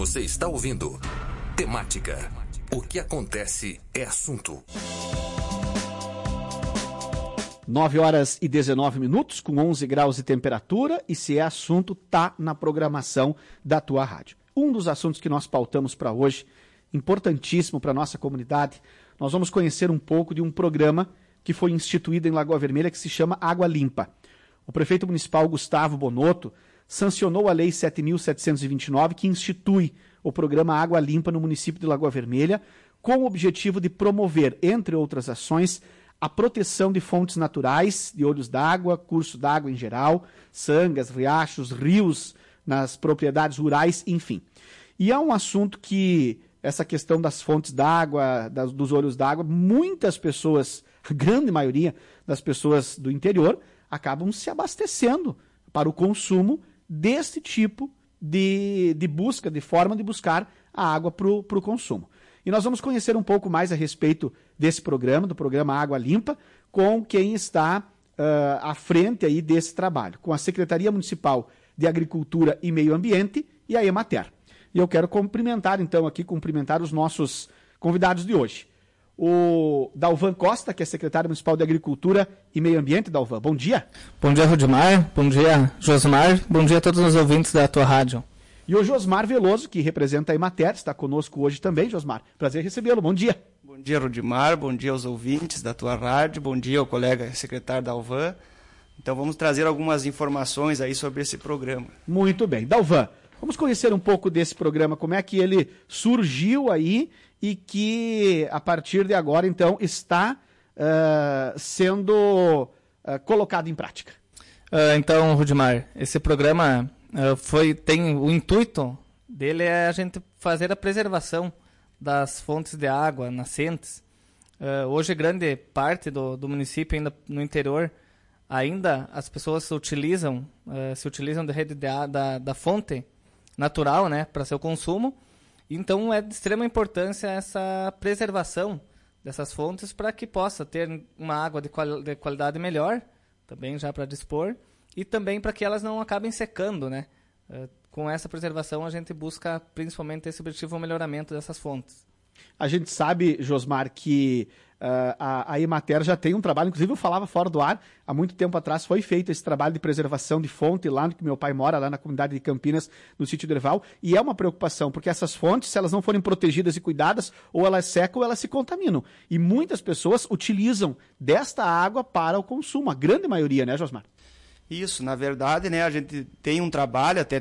Você está ouvindo Temática. O que acontece é assunto. 9h19, com 11 graus de temperatura, e se é assunto, tá na programação da tua rádio. Um dos assuntos que nós pautamos para hoje, importantíssimo para a nossa comunidade, nós vamos conhecer um pouco de um programa que foi instituído em Lagoa Vermelha, que se chama Água Limpa. O prefeito municipal Gustavo Bonotto sancionou a Lei 7.729, que institui o programa Água Limpa no município de Lagoa Vermelha, com o objetivo de promover, entre outras ações, a proteção de fontes naturais, de olhos d'água, curso d'água em geral, sangas, riachos, rios, nas propriedades rurais, enfim. E é um assunto que, essa questão das fontes d'água, dos olhos d'água, muitas pessoas, a grande maioria das pessoas do interior, acabam se abastecendo para o consumo desse tipo de busca, de forma de buscar a água para o consumo. E nós vamos conhecer um pouco mais a respeito desse programa, do programa Água Limpa, com quem está à frente aí desse trabalho, com a Secretaria Municipal de Agricultura e Meio Ambiente e a Emater. E eu quero cumprimentar os nossos convidados de hoje. O Dalvan Costa, que é secretário municipal de Agricultura e Meio Ambiente. Dalvan, bom dia. Bom dia, Rudimar. Bom dia, Josmar. Bom dia a todos os ouvintes da tua rádio. E o Josmar Veloso, que representa a Emater, está conosco hoje também. Josmar, prazer recebê-lo. Bom dia. Bom dia, Rudimar. Bom dia aos ouvintes da tua rádio. Bom dia ao colega secretário Dalvan. Então vamos trazer algumas informações aí sobre esse programa. Muito bem. Dalvan, vamos conhecer um pouco desse programa, como é que ele surgiu aí e que, a partir de agora, então, está sendo colocado em prática. Então, Rudimar, esse programa tem o intuito dele é a gente fazer a preservação das fontes de água nascentes. Hoje, grande parte do município, ainda no interior, ainda as pessoas se utilizam da rede da fonte natural, né, para seu consumo. Então é de extrema importância essa preservação dessas fontes para que possa ter uma água de qualidade melhor, também já para dispor, e também para que elas não acabem secando, né? Com essa preservação a gente busca principalmente esse objetivo, o melhoramento dessas fontes. A gente sabe, Josmar, que a Emater já tem um trabalho, inclusive eu falava fora do ar, há muito tempo atrás foi feito esse trabalho de preservação de fonte lá no que meu pai mora, lá na comunidade de Campinas, no sítio do Erval, e é uma preocupação, porque essas fontes, se elas não forem protegidas e cuidadas, ou elas secam ou elas se contaminam. E muitas pessoas utilizam desta água para o consumo, a grande maioria, né, Josmar? Isso, na verdade, né, a gente tem um trabalho, até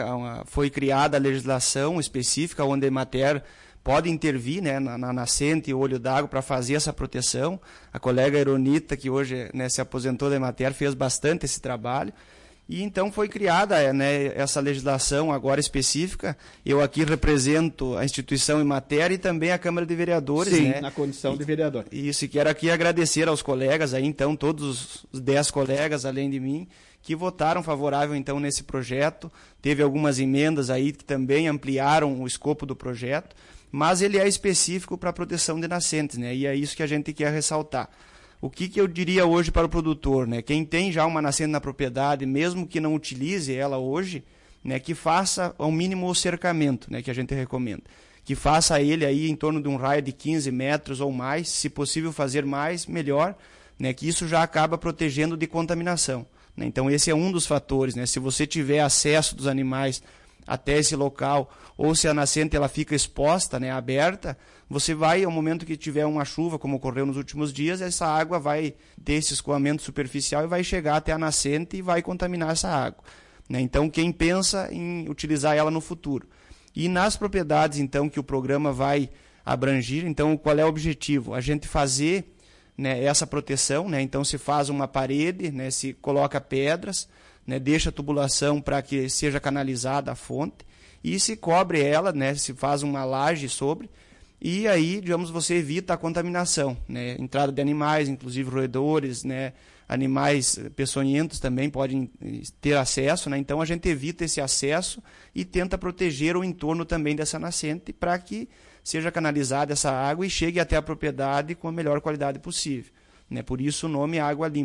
foi criada a legislação específica onde a Emater pode intervir, né, na nascente e olho d'água para fazer essa proteção. A colega Ironita, que hoje, né, se aposentou da Emater, fez bastante esse trabalho. E então foi criada, né, essa legislação agora específica. Eu aqui represento a instituição Emater e também a Câmara de Vereadores. Sim, né, na condição de vereador. Isso, e quero aqui agradecer aos colegas, aí, então, todos os 10 colegas, além de mim, que votaram favorável então nesse projeto. Teve algumas emendas aí que também ampliaram o escopo do projeto, mas ele é específico para a proteção de nascentes, né? E é isso que a gente quer ressaltar. O que eu diria hoje para o produtor, né? Quem tem já uma nascente na propriedade, mesmo que não utilize ela hoje, né, que faça ao mínimo o cercamento, né, que a gente recomenda. Que faça ele aí em torno de um raio de 15 metros ou mais, se possível fazer mais, melhor, né, que isso já acaba protegendo de contaminação. Né? Então esse é um dos fatores, né? Se você tiver acesso dos animais até esse local, ou se a nascente ela fica exposta, né, aberta, você vai, ao momento que tiver uma chuva, como ocorreu nos últimos dias, essa água vai ter esse escoamento superficial e vai chegar até a nascente e vai contaminar essa água. Né? Então, quem pensa em utilizar ela no futuro. E nas propriedades, então, que o programa vai abranger, então, qual é o objetivo? A gente fazer, né, essa proteção, né? Então, se faz uma parede, né, se coloca pedras, né, deixa a tubulação para que seja canalizada a fonte e se cobre ela, né, se faz uma laje sobre, e aí, digamos, você evita a contaminação, né, entrada de animais, inclusive roedores, né, animais peçonhentos também podem ter acesso, né, então a gente evita esse acesso e tenta proteger o entorno também dessa nascente para que seja canalizada essa água e chegue até a propriedade com a melhor qualidade possível, né, por isso o nome Água Limpa.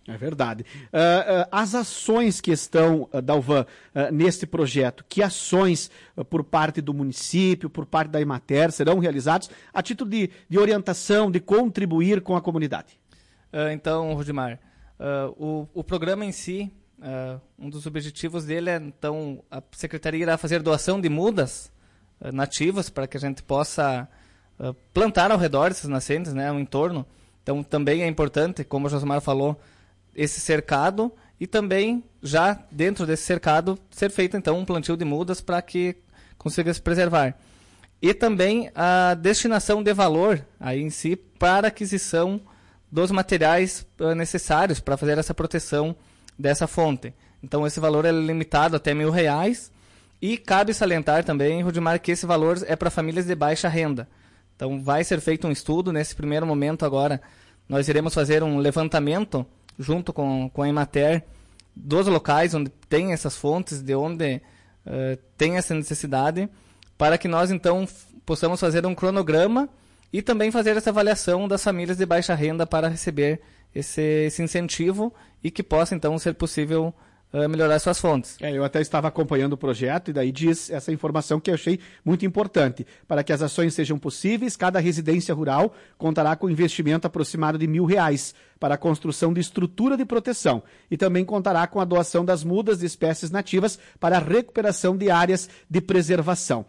É verdade. As ações que estão, Dalvan, neste projeto, que ações por parte do município, por parte da Emater, serão realizadas a título de orientação, de contribuir com a comunidade? Então, Rudimar, o programa em si, um dos objetivos dele é, então, a Secretaria irá fazer doação de mudas nativas para que a gente possa plantar ao redor dessas nascentes, né, no entorno. Então, também é importante, como o Josmar falou, esse cercado e também, já dentro desse cercado, ser feito, então, um plantio de mudas para que consiga se preservar. E também a destinação de valor aí em si para aquisição dos materiais necessários para fazer essa proteção dessa fonte. Então, esse valor é limitado até R$1.000 e cabe salientar também, Rudimar, que esse valor é para famílias de baixa renda. Então, vai ser feito um estudo. Nesse primeiro momento agora, nós iremos fazer um levantamento junto com a Emater dos locais onde tem essas fontes, de onde tem essa necessidade, para que nós, então, possamos fazer um cronograma e também fazer essa avaliação das famílias de baixa renda para receber esse incentivo e que possa, então, ser possível melhorar suas fontes. Eu até estava acompanhando o projeto e daí diz essa informação que eu achei muito importante. Para que as ações sejam possíveis, cada residência rural contará com investimento aproximado de R$1.000 para a construção de estrutura de proteção e também contará com a doação das mudas de espécies nativas para a recuperação de áreas de preservação.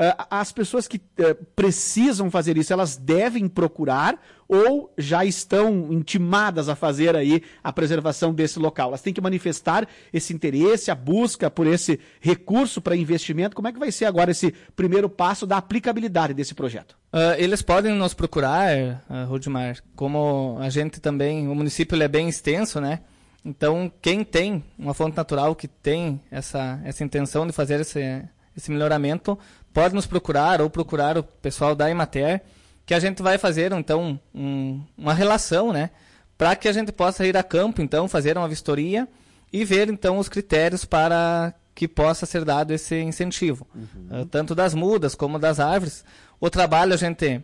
As pessoas que precisam fazer isso, elas devem procurar ou já estão intimadas a fazer aí a preservação desse local? Elas têm que manifestar esse interesse, a busca por esse recurso para investimento. Como é que vai ser agora esse primeiro passo da aplicabilidade desse projeto? Eles podem nos procurar, Rudimar, como a gente também, o município ele é bem extenso, né? Então, quem tem uma fonte natural que tem essa intenção de fazer esse melhoramento, pode nos procurar ou procurar o pessoal da Emater, que a gente vai fazer, então, uma relação, né? Para que a gente possa ir a campo, então, fazer uma vistoria e ver, então, os critérios para que possa ser dado esse incentivo. Tanto das mudas como das árvores. O trabalho a gente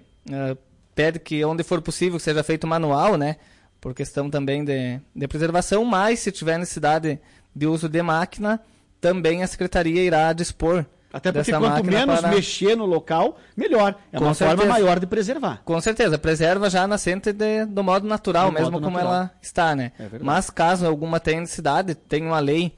pede que, onde for possível, seja feito manual, né? Por questão também de preservação, mas se tiver necessidade de uso de máquina, também a Secretaria irá dispor. Até porque quanto menos mexer no local, melhor. É uma forma maior de preservar. Com certeza. Preserva já a nascente do modo natural, mesmo como ela está, né? Mas caso alguma tenha necessidade, tem uma lei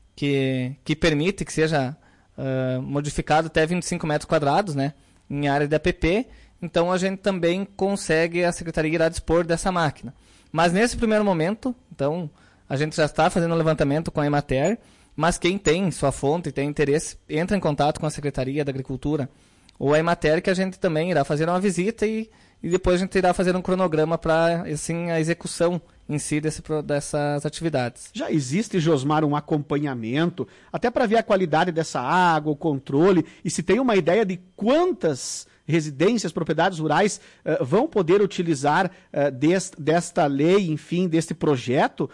que permite que seja modificado até 25 metros quadrados, né? Em área de APP. Então a gente também consegue, a Secretaria irá dispor dessa máquina. Mas nesse primeiro momento, então, a gente já está fazendo um levantamento com a Emater, mas quem tem sua fonte e tem interesse, entra em contato com a Secretaria da Agricultura ou a Emater, que a gente também irá fazer uma visita e depois a gente irá fazer um cronograma para, assim, a execução em si dessas atividades. Já existe, Josmar, um acompanhamento, até para ver a qualidade dessa água, o controle, e se tem uma ideia de quantas residências, propriedades rurais vão poder utilizar desta lei, enfim, deste projeto,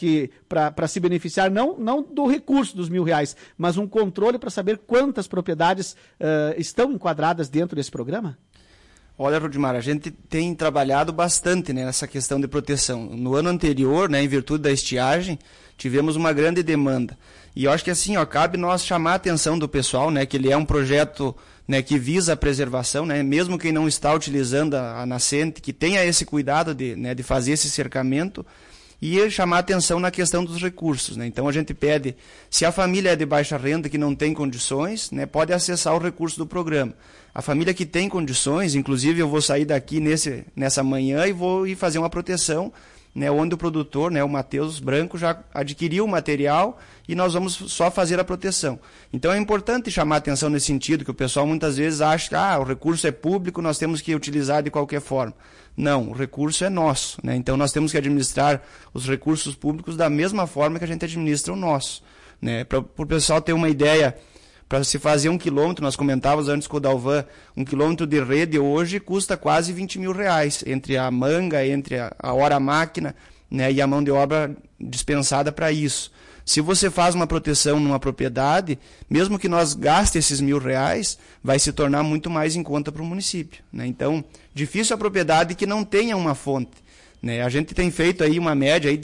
para se beneficiar não do recurso dos R$1.000, mas um controle para saber quantas propriedades estão enquadradas dentro desse programa? Olha, Rudimar, a gente tem trabalhado bastante, né, nessa questão de proteção. No ano anterior, né, em virtude da estiagem, tivemos uma grande demanda. E eu acho que assim, cabe nós chamar a atenção do pessoal, né, que ele é um projeto, né, que visa a preservação, né, mesmo quem não está utilizando a nascente, que tenha esse cuidado de fazer esse cercamento e chamar a atenção na questão dos recursos, né. Então a gente pede, se a família é de baixa renda que não tem condições, né, pode acessar o recurso do programa. A família que tem condições, inclusive eu vou sair daqui nessa manhã e vou ir fazer uma proteção, né, onde o produtor, né, o Matheus Branco, já adquiriu o material e nós vamos só fazer a proteção. Então é importante chamar a atenção nesse sentido, que o pessoal muitas vezes acha que o recurso é público, nós temos que utilizar de qualquer forma. Não, o recurso é nosso, né? Então nós temos que administrar os recursos públicos da mesma forma que a gente administra o nosso, né? Para o pessoal ter uma ideia, para se fazer 1 quilômetro, nós comentávamos antes com o Dalvan, 1 quilômetro de rede hoje custa quase R$20.000, entre a manga, entre a hora-máquina, né, e a mão de obra dispensada para isso. Se você faz uma proteção numa propriedade, mesmo que nós gaste esses R$1.000, vai se tornar muito mais em conta para o município, né? Então, difícil a propriedade que não tenha uma fonte, né? A gente tem feito aí uma média aí de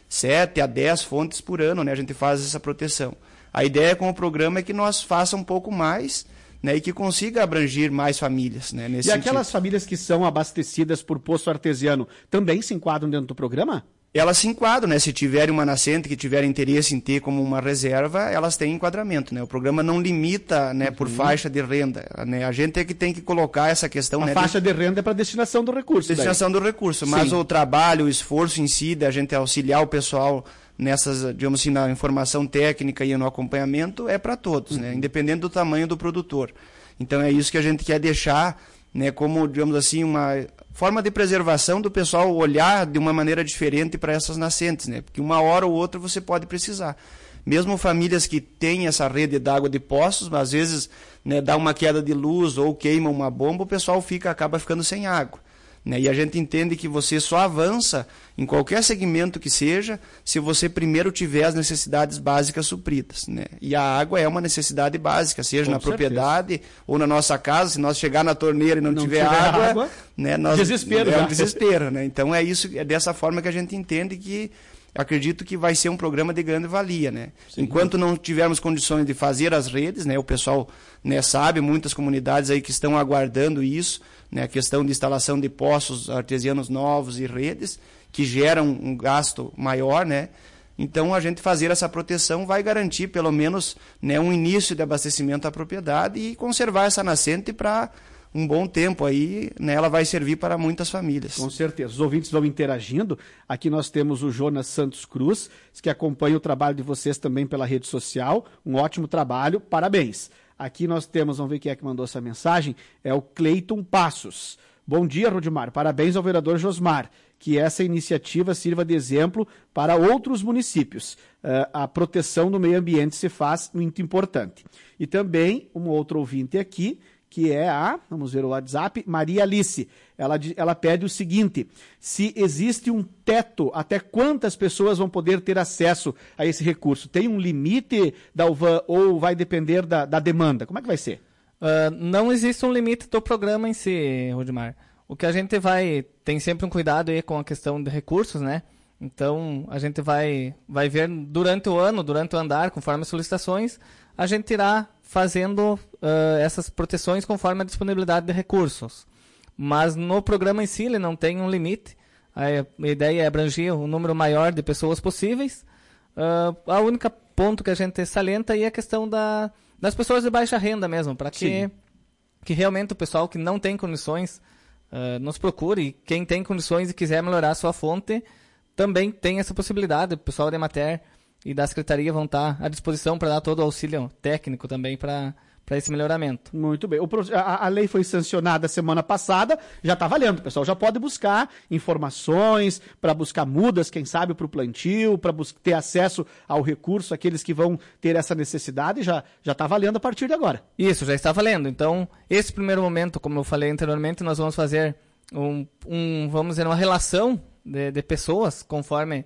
7 a 10 fontes por ano, né? A gente faz essa proteção. A ideia com o programa é que nós faça um pouco mais, né, e que consiga abranger mais famílias, né, nesse sentido. Aquelas famílias que são abastecidas por poço artesiano também se enquadram dentro do programa? Elas se enquadram, né? Se tiverem uma nascente que tiver interesse em ter como uma reserva, elas têm enquadramento, né? O programa não limita, né, por faixa de renda, né? A gente é que tem que colocar essa questão, né? A faixa de renda é para destinação do recurso. Destinação do recurso, mas Sim. o trabalho, o esforço em si, da gente auxiliar o pessoal nessas, digamos assim, na informação técnica e no acompanhamento, é para todos, né? Independente do tamanho do produtor. Então é isso que a gente quer deixar, né, como, digamos assim, uma forma de preservação do pessoal olhar de uma maneira diferente para essas nascentes, né? Porque uma hora ou outra você pode precisar. Mesmo famílias que têm essa rede d'água de poços, às vezes, né, dá uma queda de luz ou queima uma bomba, o pessoal acaba ficando sem água, né? E a gente entende que você só avança em qualquer segmento que seja se você primeiro tiver as necessidades básicas supridas, né? E a água é uma necessidade básica, seja Com na certeza. propriedade ou na nossa casa. Se nós chegar na torneira e não tiver água, né, desespero, é um desespero, né? Então é isso, é dessa forma que a gente entende que acredito que vai ser um programa de grande valia, né? Sim. Enquanto não tivermos condições de fazer as redes, né, o pessoal, né, sabe, muitas comunidades aí que estão aguardando isso, né, a questão de instalação de poços artesianos novos e redes, que geram um gasto maior, né? Então, a gente fazer essa proteção vai garantir, pelo menos, né, um início de abastecimento à propriedade e conservar essa nascente para um bom tempo aí, né, ela vai servir para muitas famílias. Com certeza. Os ouvintes vão interagindo. Aqui nós temos o Jonas Santos Cruz, que acompanha o trabalho de vocês também pela rede social. Um ótimo trabalho, parabéns. Aqui nós temos, vamos ver quem é que mandou essa mensagem, é o Cleiton Passos. Bom dia, Rudimar. Parabéns ao vereador Josmar. Que essa iniciativa sirva de exemplo para outros municípios. A proteção do meio ambiente se faz muito importante. E também, um outro ouvinte aqui, que é vamos ver o WhatsApp, Maria Alice. Ela pede o seguinte: se existe um teto, até quantas pessoas vão poder ter acesso a esse recurso? Tem um limite, Dalvan, ou vai depender da demanda? Como é que vai ser? Não existe um limite do programa em si, Rudimar. O que a gente tem sempre um cuidado aí com a questão de recursos, né? Então, a gente vai ver durante o ano, durante o andar, conforme as solicitações, a gente irá fazendo essas proteções conforme a disponibilidade de recursos. Mas no programa em si, ele não tem um limite. A ideia é abranger o número maior de pessoas possíveis. A única ponto que a gente salienta aí é a questão das pessoas de baixa renda mesmo, para que realmente o pessoal que não tem condições nos procure, e quem tem condições e quiser melhorar a sua fonte, também tem essa possibilidade. O pessoal da Emater e da Secretaria vão estar à disposição para dar todo o auxílio técnico também para esse melhoramento. Muito bem. A lei foi sancionada semana passada, já está valendo. O pessoal já pode buscar informações, para buscar mudas, quem sabe, para o plantio, para ter acesso ao recurso, aqueles que vão ter essa necessidade, já está valendo a partir de agora. Isso, já está valendo. Então, esse primeiro momento, como eu falei anteriormente, nós vamos fazer vamos dizer, uma relação de pessoas, conforme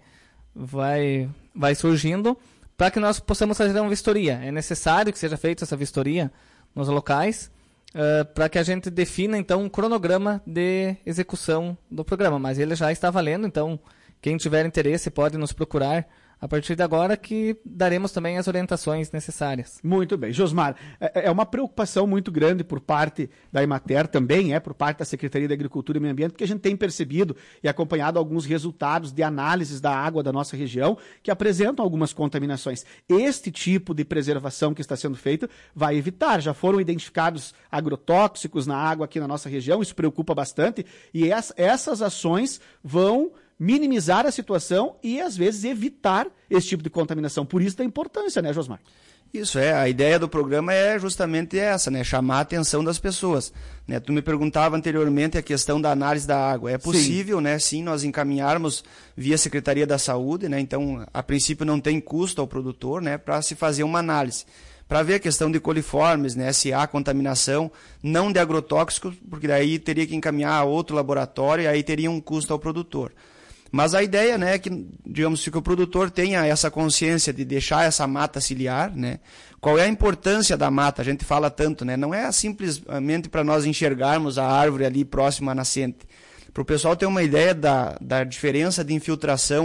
vai surgindo, para que nós possamos fazer uma vistoria. É necessário que seja feita essa vistoria nos locais, para que a gente defina, então, um cronograma de execução do programa. Mas ele já está valendo, então, quem tiver interesse pode nos procurar a partir de agora, que daremos também as orientações necessárias. Muito bem. Josmar, é uma preocupação muito grande por parte da Emater, também por parte da Secretaria de Agricultura e Meio Ambiente, porque a gente tem percebido e acompanhado alguns resultados de análises da água da nossa região que apresentam algumas contaminações. Este tipo de preservação que está sendo feito vai evitar. Já foram identificados agrotóxicos na água aqui na nossa região, isso preocupa bastante, e essas ações vão minimizar a situação e, às vezes, evitar esse tipo de contaminação. Por isso da importância, né, Josmar? Isso, a ideia do programa é justamente essa, né, chamar a atenção das pessoas. Né? Tu me perguntava anteriormente a questão da análise da água. É possível, sim, né, sim, nós encaminharmos via Secretaria da Saúde, né, então, a princípio não tem custo ao produtor, né, para se fazer uma análise. Para ver a questão de coliformes, né, se há contaminação, não de agrotóxicos, porque daí teria que encaminhar a outro laboratório e aí teria um custo ao produtor. Mas a ideia, né, é que, digamos, que o produtor tenha essa consciência de deixar essa mata ciliar, né? Qual é a importância da mata? A gente fala tanto, né? Não é simplesmente para nós enxergarmos a árvore ali próxima à nascente. Para o pessoal ter uma ideia da diferença de infiltração,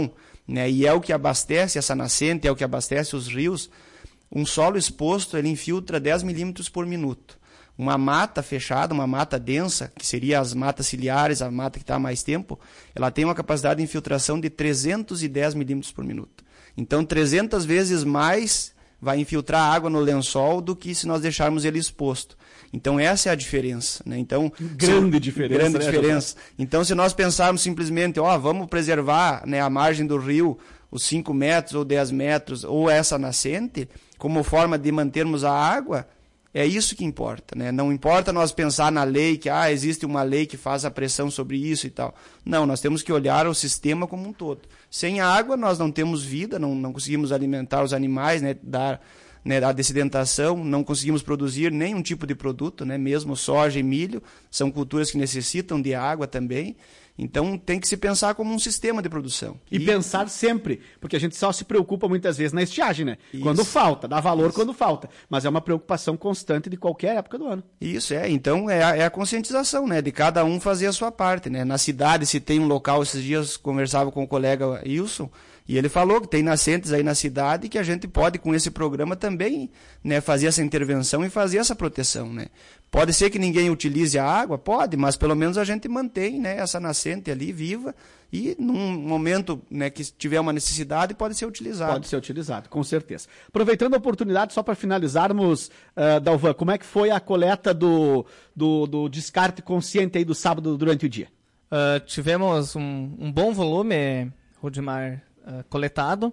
né? E é o que abastece essa nascente, é o que abastece os rios. Um solo exposto, ele infiltra 10 milímetros por minuto. Uma mata fechada, uma mata densa, que seria as matas ciliares, a mata que está há mais tempo, ela tem uma capacidade de infiltração de 310 milímetros por minuto. Então, 300 vezes mais vai infiltrar água no lençol do que se nós deixarmos ele exposto. Então, essa é a diferença, né? Então, grande diferença. Então, se nós pensarmos simplesmente, vamos preservar, né, a margem do rio, os 5 metros ou 10 metros, ou essa nascente, como forma de mantermos a água, é isso que importa, né? Não importa nós pensar na lei, que existe uma lei que faz a pressão sobre isso e tal. Não, nós temos que olhar o sistema como um todo. Sem água nós não temos vida, não conseguimos alimentar os animais, né? Dar, né, a dessedentação, não conseguimos produzir nenhum tipo de produto, né? Mesmo soja e milho, são culturas que necessitam de água também. Então tem que se pensar como um sistema de produção. E pensar sempre, porque a gente só se preocupa muitas vezes na estiagem, né? Isso. Quando falta, dá valor quando falta. Mas é uma preocupação constante de qualquer época do ano. Isso, então é a conscientização, né? De cada um fazer a sua parte, né? Na cidade, se tem um local, esses dias conversava com o colega Wilson, e ele falou que tem nascentes aí na cidade que a gente pode, com esse programa, também, né, fazer essa intervenção e fazer essa proteção, né? Pode ser que ninguém utilize a água? Pode, mas pelo menos a gente mantém, né, essa nascente ali viva e num momento, né, que tiver uma necessidade pode ser utilizado. Pode ser utilizado, com certeza. Aproveitando a oportunidade, só para finalizarmos, Dalvan, como é que foi a coleta do descarte consciente aí do sábado durante o dia? Tivemos um bom volume, Rudimar, coletado.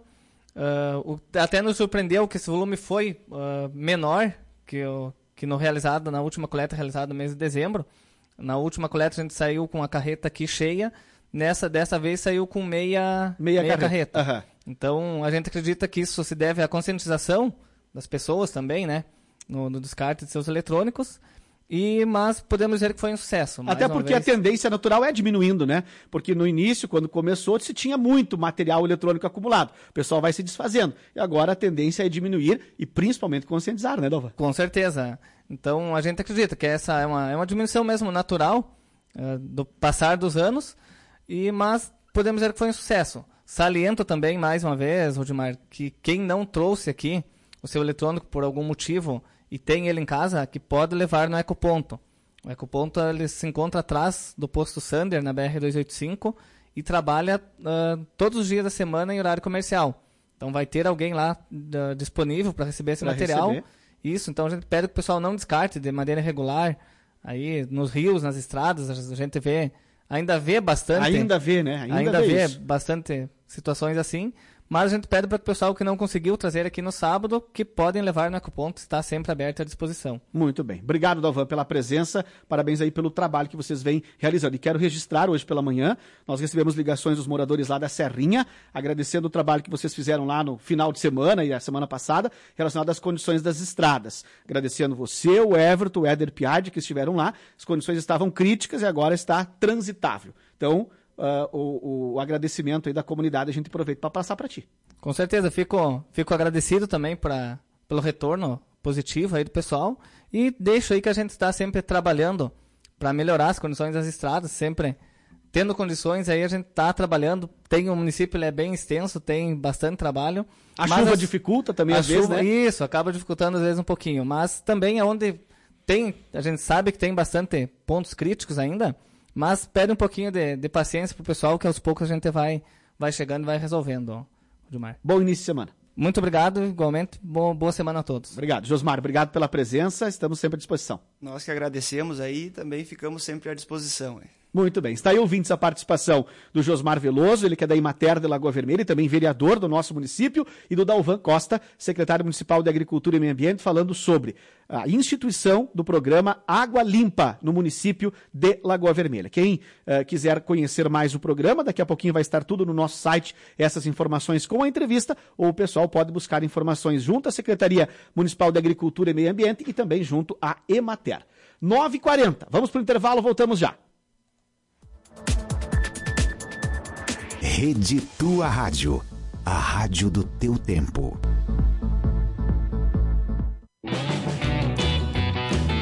Até nos surpreendeu que esse volume foi menor que na última coleta realizada no mês de dezembro. Na última coleta a gente saiu com a carreta aqui cheia, dessa vez saiu com meia carreta. Uhum. Então a gente acredita que isso se deve à conscientização das pessoas também, né, no descarte de seus eletrônicos. Mas podemos dizer que foi um sucesso. Até porque a tendência natural é diminuindo, né? Porque no início, quando começou, se tinha muito material eletrônico acumulado. O pessoal vai se desfazendo. E agora a tendência é diminuir e principalmente conscientizar, né, Dalvan? Com certeza. Então a gente acredita que essa é uma diminuição mesmo natural do passar dos anos, mas podemos dizer que foi um sucesso. Saliento também, mais uma vez, Rudimar, que quem não trouxe aqui o seu eletrônico por algum motivo e tem ele em casa, que pode levar no Ecoponto. O Ecoponto ele se encontra atrás do posto Sander, na BR-285, e trabalha todos os dias da semana em horário comercial. Então vai ter alguém lá disponível para receber esse material. Isso, então a gente pede que o pessoal não descarte de maneira regular. Aí nos rios, nas estradas, a gente ainda vê bastante. Ainda vê, né? Ainda vê bastante situações assim. Mas a gente pede para o pessoal que não conseguiu trazer aqui no sábado, que podem levar no Ecoponto, está sempre aberto à disposição. Muito bem. Obrigado, Dalvan, pela presença. Parabéns aí pelo trabalho que vocês vêm realizando. E quero registrar hoje pela manhã, nós recebemos ligações dos moradores lá da Serrinha, agradecendo o trabalho que vocês fizeram lá no final de semana e a semana passada, relacionado às condições das estradas. Agradecendo você, o Everton, o Éder Piardi, que estiveram lá. As condições estavam críticas e agora está transitável. Então, o agradecimento aí da comunidade a gente aproveita para passar para ti. Com certeza, fico agradecido também pelo retorno positivo aí do pessoal e deixo aí que a gente está sempre trabalhando para melhorar as condições das estradas, sempre tendo condições aí a gente está trabalhando. O município ele é bem extenso, tem bastante trabalho. A chuva dificulta também às vezes, né? Isso, acaba dificultando às vezes um pouquinho, mas também é onde a gente sabe que tem bastante pontos críticos ainda. Mas pede um pouquinho de paciência pro pessoal, que aos poucos a gente vai chegando e vai resolvendo, Gilmar. Bom início de semana. Muito obrigado, igualmente. Boa semana a todos. Obrigado. Josmar, obrigado pela presença. Estamos sempre à disposição. Nós que agradecemos aí e também ficamos sempre à disposição. Muito bem. Está aí, ouvintes, a participação do Josmar Veloso, ele que é da Emater de Lagoa Vermelha e também vereador do nosso município, e do Dalvan Costa, secretário municipal de Agricultura e Meio Ambiente, falando sobre a instituição do programa Água Limpa no município de Lagoa Vermelha. Quem quiser conhecer mais o programa, daqui a pouquinho vai estar tudo no nosso site, essas informações com a entrevista, ou o pessoal pode buscar informações junto à Secretaria Municipal de Agricultura e Meio Ambiente e também junto à Emater. 9h40. Vamos para o intervalo, voltamos já. Rede Tua Rádio, a rádio do teu tempo.